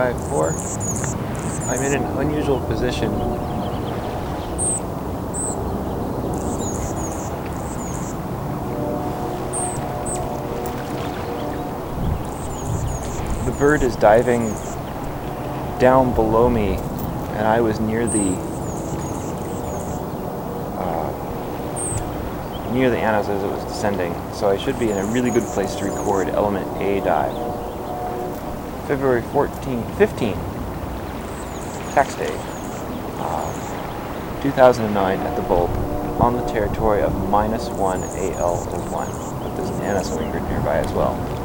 454. I'm in an unusual position. The bird is diving down below me, and I was near the annos as it was descending, so I should be in a really good place to record Element A dive. February 15, tax day, 2009 at the Bulb, on the territory of -1 AL01, but there's an annos wingard nearby as well.